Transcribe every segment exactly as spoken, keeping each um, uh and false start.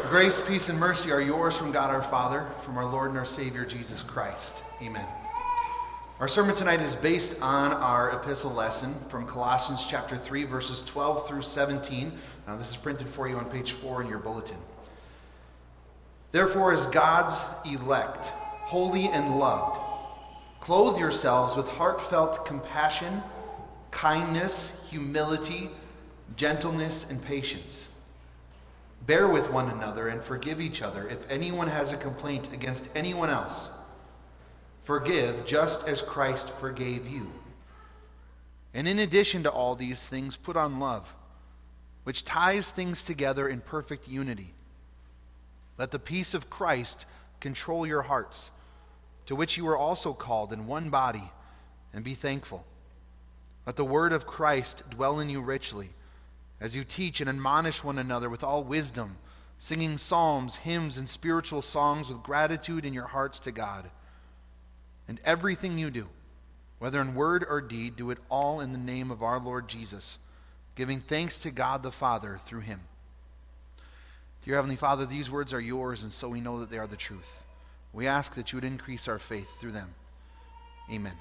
Grace, peace, and mercy are yours from God our Father, from our Lord and our Savior, Jesus Christ. Amen. Our sermon tonight is based on our epistle lesson from Colossians chapter three, verses twelve through seventeen. Now, this is printed for you on page four in your bulletin. Therefore, as God's elect, holy and loved, clothe yourselves with heartfelt compassion, kindness, humility, gentleness, and patience. Bear with one another and forgive each other if anyone has a complaint against anyone else. Forgive just as Christ forgave you. And in addition to all these things, put on love, which ties things together in perfect unity. Let the peace of Christ control your hearts, to which you were also called in one body, and be thankful. Let the word of Christ dwell in you richly, as you teach and admonish one another with all wisdom, singing psalms, hymns, and spiritual songs with gratitude in your hearts to God. And everything you do, whether in word or deed, do it all in the name of our Lord Jesus, giving thanks to God the Father through him. Dear Heavenly Father, these words are yours, and so we know that they are the truth. We ask that you would increase our faith through them. Amen.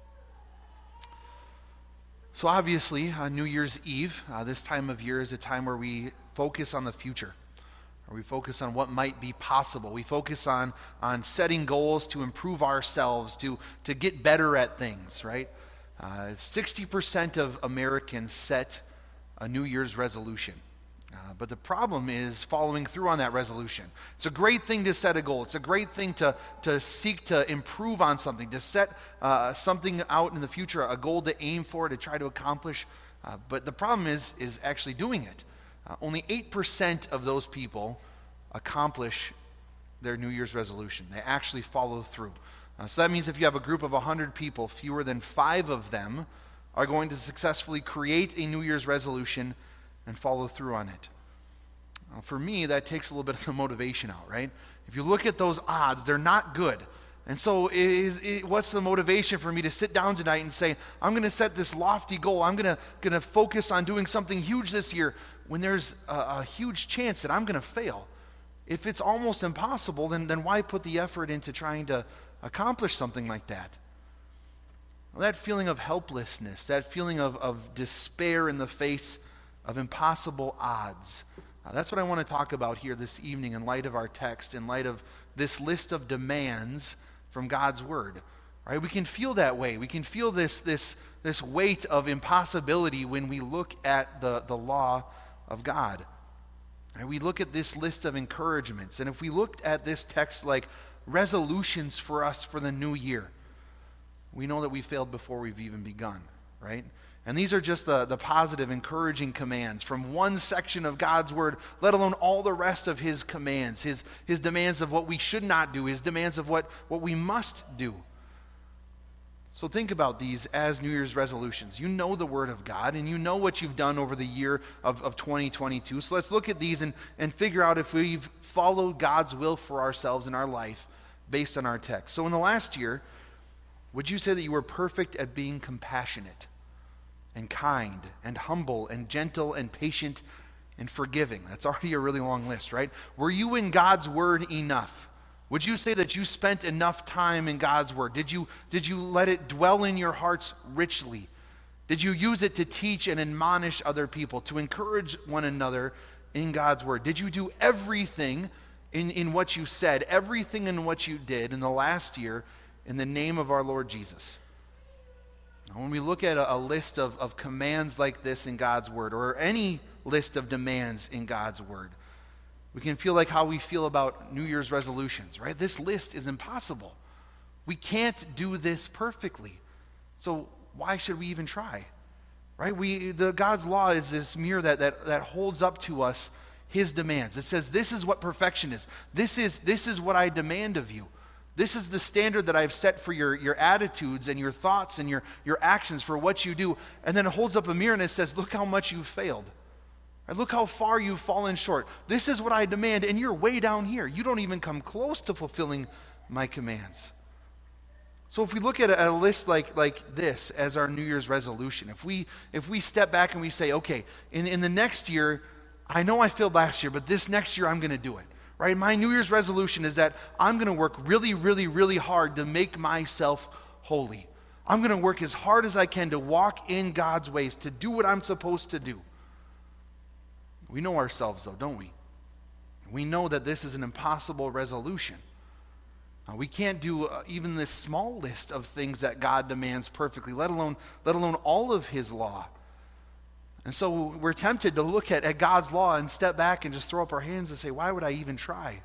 So obviously, uh, New Year's Eve, uh, this time of year is a time where we focus on the future, or we focus on what might be possible. We focus on, on setting goals to improve ourselves, to, to get better at things, right? Uh, sixty percent of Americans set a New Year's resolution. Uh, but the problem is following through on that resolution. It's a great thing to set a goal. It's a great thing to, to seek to improve on something, to set uh, something out in the future, a goal to aim for, to try to accomplish. Uh, but the problem is, is actually doing it. Uh, only eight percent of those people accomplish their New Year's resolution. They actually follow through. Uh, so that means if you have a group of one hundred people, fewer than five of them are going to successfully create a New Year's resolution and follow through on it. Now, for me, that takes a little bit of the motivation out, right? If you look at those odds, they're not good. And so is, is, what's the motivation for me to sit down tonight and say, I'm going to set this lofty goal, I'm going to going to focus on doing something huge this year, when there's a, a huge chance that I'm going to fail? If it's almost impossible, then, then why put the effort into trying to accomplish something like that? Well, that feeling of helplessness, that feeling of, of despair in the face of impossible odds. Uh, that's what I want to talk about here this evening in light of our text, in light of this list of demands from God's Word. Right? We can feel that way. We can feel this, this, this weight of impossibility when we look at the, the law of God. Right? We look at this list of encouragements, and if we looked at this text like resolutions for us for the new year, we know that we failed before we've even begun, right? And these are just the, the positive, encouraging commands from one section of God's Word, let alone all the rest of his commands, his, his demands of what we should not do, his demands of what, what we must do. So think about these as New Year's resolutions. You know the Word of God, and you know what you've done over the year of, of twenty twenty-two. So let's look at these and, and figure out if we've followed God's will for ourselves in our life based on our text. So in the last year, would you say that you were perfect at being compassionate and kind, and humble, and gentle, and patient, and forgiving? That's already a really long list, right? Were you in God's Word enough? Would you say that you spent enough time in God's Word? Did you, did you let it dwell in your hearts richly? Did you use it to teach and admonish other people, to encourage one another in God's Word? Did you do everything in, in what you said, everything in what you did in the last year in the name of our Lord Jesus? When we look at a, a list of, of commands like this in God's Word, or any list of demands in God's Word, we can feel like how we feel about New Year's resolutions, right? This list is impossible. We can't do this perfectly. So why should we even try? Right? We the God's law is this mirror that, that, that holds up to us his demands. It says, this is what perfection is. This is, this is what I demand of you. This is the standard that I've set for your, your attitudes and your thoughts and your, your actions for what you do. And then it holds up a mirror and it says, look how much you've failed. Right? Look how far you've fallen short. This is what I demand, and you're way down here. You don't even come close to fulfilling my commands. So if we look at a, a list like, like this as our New Year's resolution, if we if we step back and we say, okay, in, in the next year, I know I failed last year, but this next year I'm going to do it. right? My New Year's resolution is that I'm going to work really, really, really hard to make myself holy. I'm going to work as hard as I can to walk in God's ways, to do what I'm supposed to do. We know ourselves, though, don't we? We know that this is an impossible resolution. Uh, we can't do uh, even this small list of things that God demands perfectly, let alone, let alone all of his law. And so we're tempted to look at, at God's law and step back and just throw up our hands and say, why would I even try?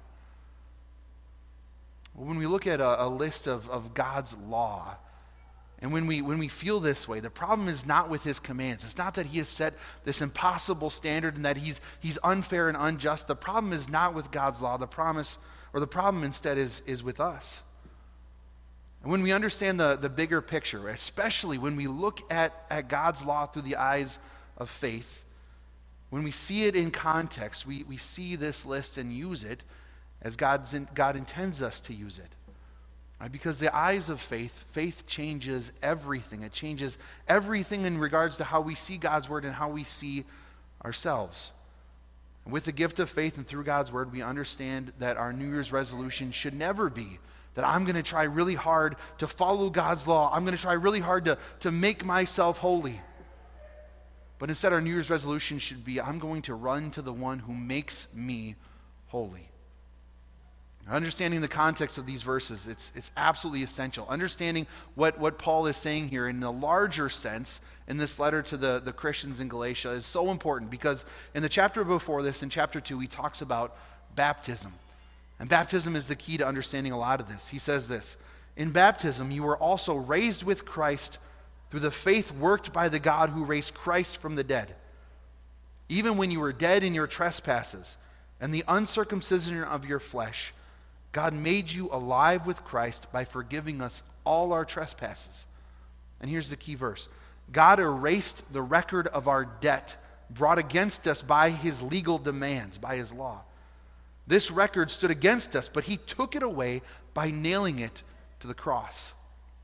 Well, when we look at a, a list of, of God's law, and when we when we feel this way, the problem is not with his commands. It's not that he has set this impossible standard and that he's he's unfair and unjust. The problem is not with God's law. The promise or the problem instead is, is with us. And when we understand the, the bigger picture, especially when we look at, at God's law through the eyes of faith, when we see it in context, we, we see this list and use it as God's in, God intends us to use it. Right? Because the eyes of faith, faith changes everything. It changes everything in regards to how we see God's word and how we see ourselves. And with the gift of faith and through God's word, we understand that our New Year's resolution should never be that I'm going to try really hard to follow God's law. I'm going to try really hard to, to make myself holy. But instead, our New Year's resolution should be, I'm going to run to the one who makes me holy. Understanding the context of these verses, it's, it's absolutely essential. Understanding what, what Paul is saying here in a larger sense in this letter to the, the Christians in Galatia is so important, because in the chapter before this, in chapter two, he talks about baptism. And baptism is the key to understanding a lot of this. He says this, in baptism you were also raised with Christ through the faith worked by the God who raised Christ from the dead. Even when you were dead in your trespasses and the uncircumcision of your flesh, God made you alive with Christ by forgiving us all our trespasses. And here's the key verse. God erased the record of our debt brought against us by his legal demands, by his law. This record stood against us, but he took it away by nailing it to the cross.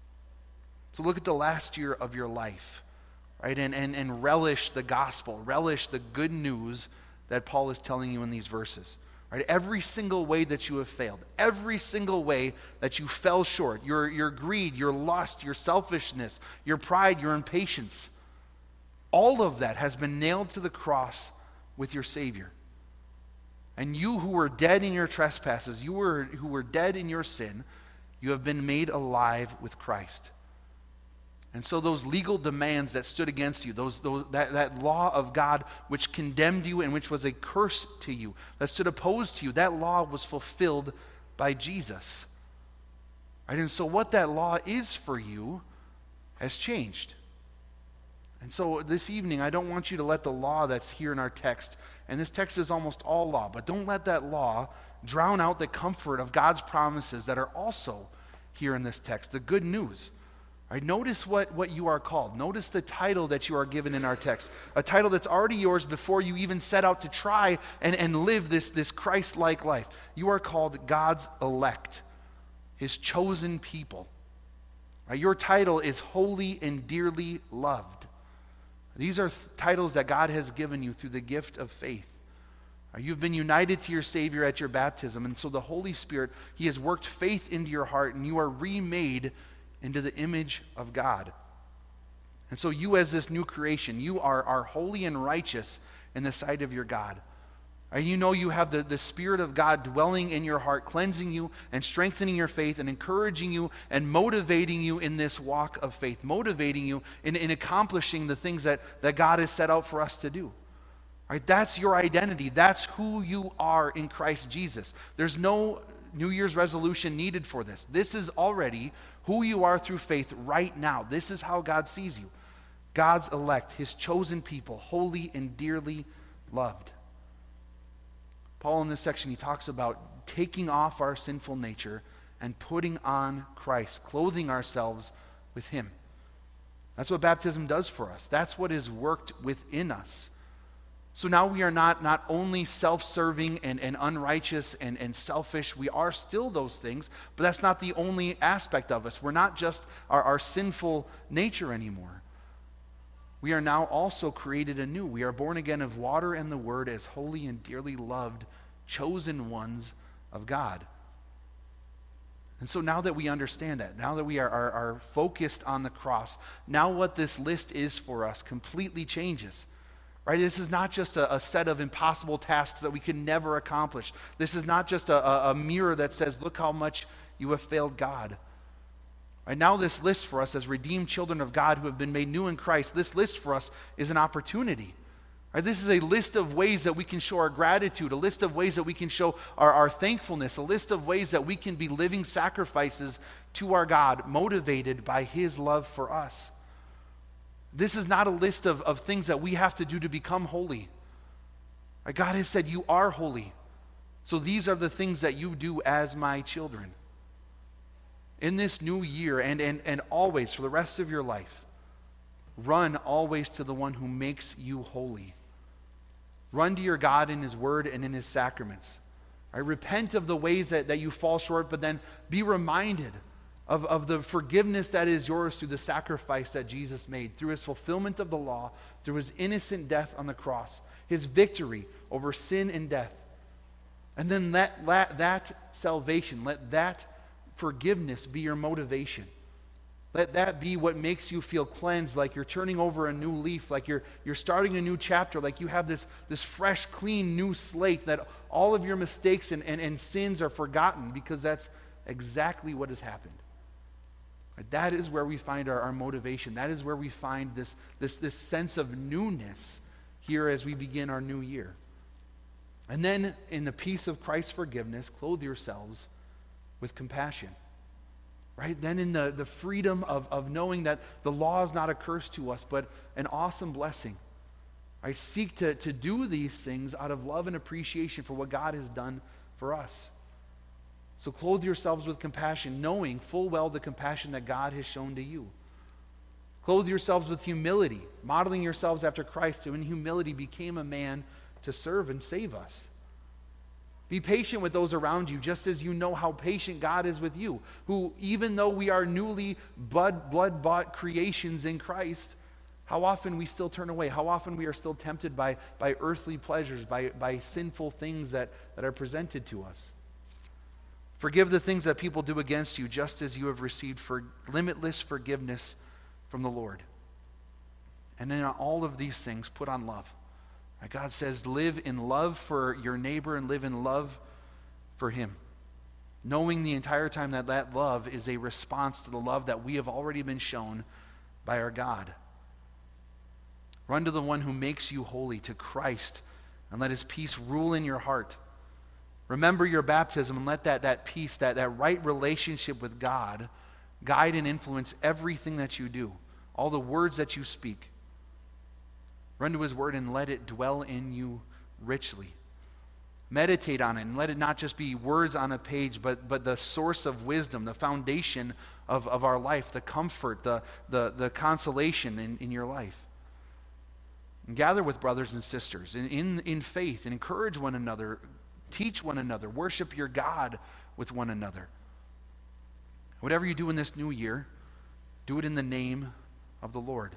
So look at the last year of your life, right? And, and, and relish the gospel, relish the good news that Paul is telling you in these verses. Right? Every single way that you have failed, every single way that you fell short, your, your greed, your lust, your selfishness, your pride, your impatience, all of that has been nailed to the cross with your Savior. And you who were dead in your trespasses, you were, who were dead in your sin, you have been made alive with Christ. And so those legal demands that stood against you, those, those, that, that law of God which condemned you and which was a curse to you, that stood opposed to you, that law was fulfilled by Jesus. Right? And so what that law is for you has changed. And so this evening, I don't want you to let the law that's here in our text, and this text is almost all law, but don't let that law drown out the comfort of God's promises that are also here in this text, the good news. Right, notice what, what you are called. Notice the title that you are given in our text. A title that's already yours before you even set out to try and, and live this, this Christ-like life. You are called God's elect, his chosen people. Right, your title is holy and dearly loved. These are th- titles that God has given you through the gift of faith. Right, you've been united to your Savior at your baptism, and so the Holy Spirit, he has worked faith into your heart, and you are remade into the image of God. And so you as this new creation, you are, are holy and righteous in the sight of your God. And you know you have the, the Spirit of God dwelling in your heart, cleansing you and strengthening your faith and encouraging you and motivating you in this walk of faith, motivating you in, in accomplishing the things that, that God has set out for us to do. Right? That's your identity. That's who you are in Christ Jesus. There's no New Year's resolution needed for this. This is already who you are through faith right now. This is how God sees you. God's elect, his chosen people, holy and dearly loved. Paul in this section, he talks about taking off our sinful nature and putting on Christ, clothing ourselves with him. That's what baptism does for us. That's what is worked within us. So now we are not, not only self-serving and, and unrighteous and, and selfish. We are still those things, but that's not the only aspect of us. We're not just our, our sinful nature anymore. We are now also created anew. We are born again of water and the word as holy and dearly loved, chosen ones of God. And so now that we understand that, now that we are, are, are focused on the cross, now what this list is for us completely changes. Right? This is not just a, a set of impossible tasks that we can never accomplish. This is not just a, a, a mirror that says, look how much you have failed God. Right? Now this list for us as redeemed children of God who have been made new in Christ, this list for us is an opportunity. Right? This is a list of ways that we can show our gratitude, a list of ways that we can show our, our thankfulness, a list of ways that we can be living sacrifices to our God, motivated by his love for us. This is not a list of, of things that we have to do to become holy. Right? God has said, you are holy. So these are the things that you do as my children. In this new year and, and, and always for the rest of your life, run always to the one who makes you holy. Run to your God in his word and in his sacraments. Right? Repent of the ways that, that you fall short, but then be reminded of, of the forgiveness that is yours through the sacrifice that Jesus made, through his fulfillment of the law, through his innocent death on the cross, his victory over sin and death. And then let, let that salvation, let that forgiveness be your motivation. Let that be what makes you feel cleansed, like you're turning over a new leaf, like you're, you're starting a new chapter, like you have this, this fresh, clean, new slate, that all of your mistakes and, and, and sins are forgotten, because that's exactly what has happened. Right? That is where we find our, our motivation. That is where we find this, this, this sense of newness here as we begin our new year. And then in the peace of Christ's forgiveness, clothe yourselves with compassion. Right? Then in the, the freedom of, of knowing that the law is not a curse to us, but an awesome blessing. I seek to, to do these things out of love and appreciation for what God has done for us. So clothe yourselves with compassion, knowing full well the compassion that God has shown to you. Clothe yourselves with humility, modeling yourselves after Christ, who in humility became a man to serve and save us. Be patient with those around you, just as you know how patient God is with you, who, even though we are newly blood, blood-bought creations in Christ, how often we still turn away, how often we are still tempted by, by earthly pleasures, by, by sinful things that, that are presented to us. Forgive the things that people do against you, just as you have received for limitless forgiveness from the Lord. And in all of these things, put on love. God says, live in love for your neighbor and live in love for him. Knowing the entire time that that love is a response to the love that we have already been shown by our God. Run to the one who makes you holy, to Christ, and let his peace rule in your heart. Remember your baptism and let that, that peace, that, that right relationship with God guide and influence everything that you do, all the words that you speak. Run to his word and let it dwell in you richly. Meditate on it and let it not just be words on a page, but, but the source of wisdom, the foundation of, of our life, the comfort, the, the, the consolation in, in your life. And gather with brothers and sisters in, in, in faith and encourage one another, teach one another, worship your God with one another. Whatever you do in this new year, do it in the name of the Lord.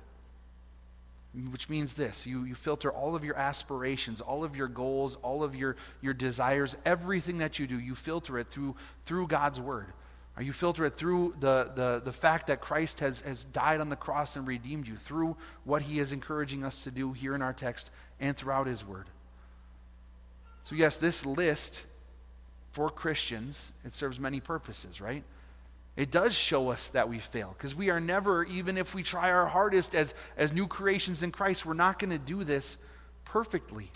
Which means this, you, you filter all of your aspirations, all of your goals, all of your, your desires, everything that you do, you filter it through, through God's word. Or you filter it through the, the, the fact that Christ has, has died on the cross and redeemed you, through what he is encouraging us to do here in our text and throughout his word. So yes, this list for Christians, it serves many purposes, right? It does show us that we fail, because we are never, even if we try our hardest as, as new creations in Christ, we're not going to do this perfectly.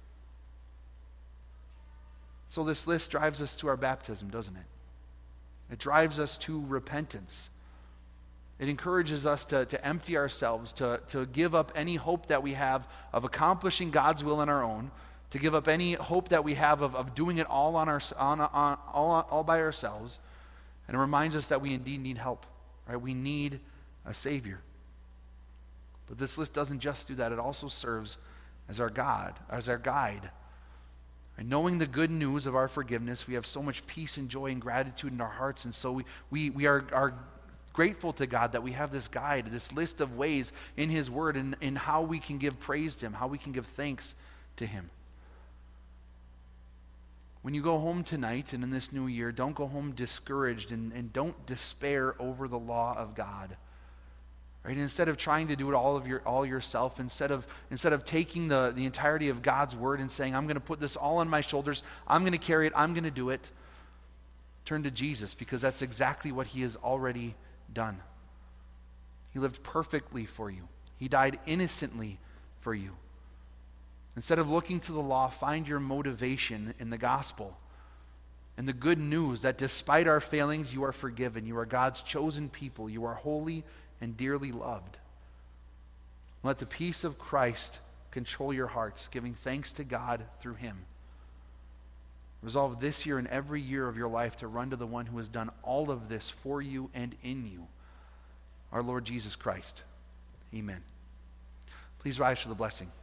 So this list drives us to our baptism, doesn't it? It drives us to repentance. It encourages us to, to empty ourselves, to, to give up any hope that we have of accomplishing God's will on our own, to give up any hope that we have of, of doing it all, on our, on, on, all, all by ourselves. And it reminds us that we indeed need help, right? We need a Savior. But this list doesn't just do that. It also serves as our God, as our guide. And knowing the good news of our forgiveness, we have so much peace and joy and gratitude in our hearts. And so we, we, we are, are grateful to God that we have this guide, this list of ways in his word and in how we can give praise to him, how we can give thanks to him. When you go home tonight and in this new year, don't go home discouraged and, and don't despair over the law of God. Right? Instead of trying to do it all of your all yourself, instead of instead of taking the, the entirety of God's word and saying, I'm going to put this all on my shoulders, I'm going to carry it, I'm going to do it, turn to Jesus, because that's exactly what he has already done. He lived perfectly for you. He died innocently for you. Instead of looking to the law, find your motivation in the gospel and the good news that despite our failings, you are forgiven. You are God's chosen people. You are holy and dearly loved. Let the peace of Christ control your hearts, giving thanks to God through him. Resolve this year and every year of your life to run to the one who has done all of this for you and in you, our Lord Jesus Christ. Amen. Please rise for the blessing.